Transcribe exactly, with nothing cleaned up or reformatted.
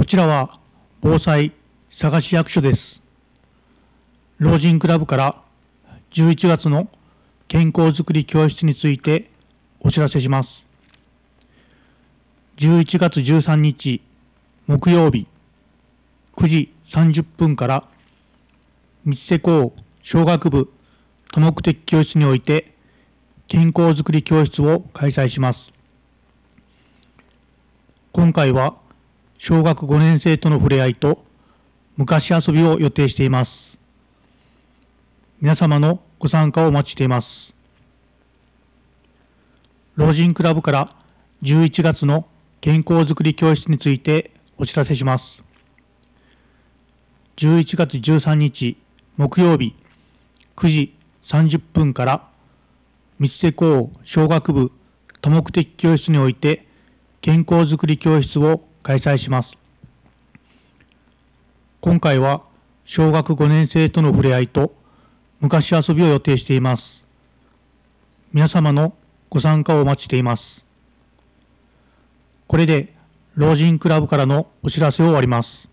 ちらは防災佐賀市役所です。老人クラブからじゅういちがつの健康づくり教室についてお知らせします。じゅういちがつじゅうさんにち木曜日くじさんじゅっぷんから三瀬港小学部多目的教室において健康づくり教室を開催します。今回は小学ごねん生との触れ合いと昔遊びを予定しています。皆様のご参加をお待ちしています。老人クラブからじゅういちがつの健康づくり教室についてお知らせします。じゅういちがつじゅうさんにち木曜日くじさんじゅっぷんから三瀬港小学部多目的教室において健康づくり教室を開催します。今回は小学ごねん生との触れ合いと昔遊びを予定しています。皆様のご参加をお待ちしています。これで老人クラブからのお知らせを終わります。